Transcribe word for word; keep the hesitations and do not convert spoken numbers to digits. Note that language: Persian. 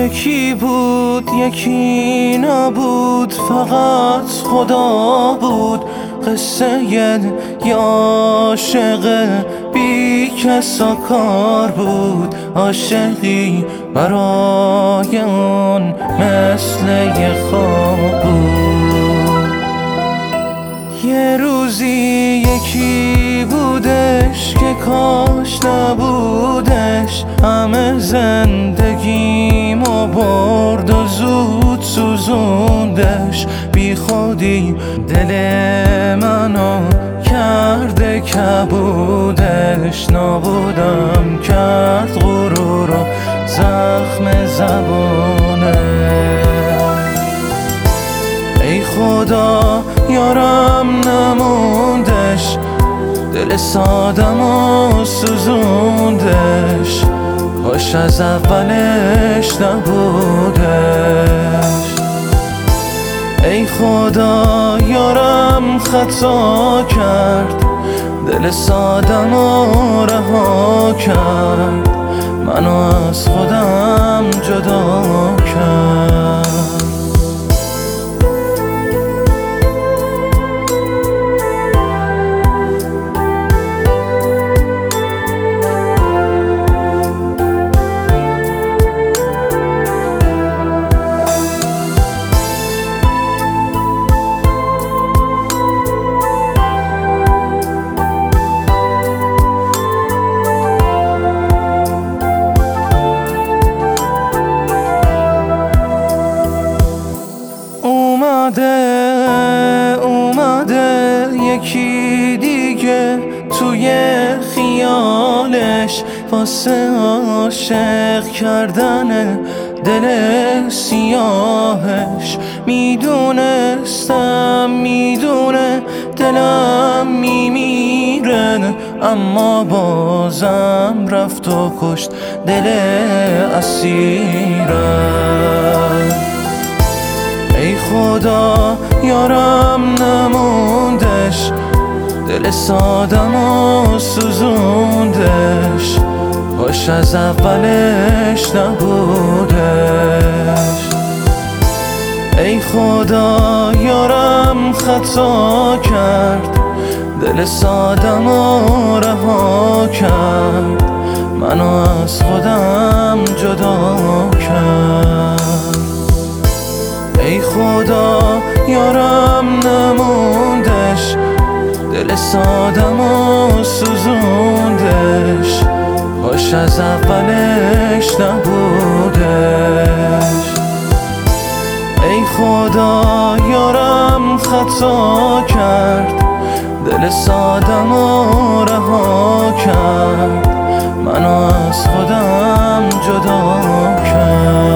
یکی بود یکی نبود، فقط خدا بود. قصه یه عاشق بی کسا کار بود. عاشقی برای اون مثل یه خواب بود. یه روزی یکی بودش که کاش نبودش، همه زندگیمو برد و زود سوزوندش. بی خودی دل منو کرده کبودش، نابودم کرد غرور و زخم زبونه. ای خدا یارم نموندش، دل سادم و سوزوندش. کاش از اولش نبودش. ای خدا یارم خطا کرد، دل سادم و رها کرد. منو از خودم جدا کرد. اومده اومده یکی دیگه توی خیالش، واسه عاشق کردن دل سیاهش. میدونستم میدونه دلم میمیره، اما بازم رفت و کشت دل اسیرم. ای خدا یارم نموندش، دل سادم و سوزوندش. کاش از اولش نبودش. ای خدا یارم خطا کرد، دل سادم و رها کرد. منو از خودم جدا کرد. ای خدا یارم نموندش، دل سادم و سوزوندش. کاش از اولش نبودش. ای خدا یارم خطا کرد، دل سادم و رها کرد. منو از خودم جدا کرد.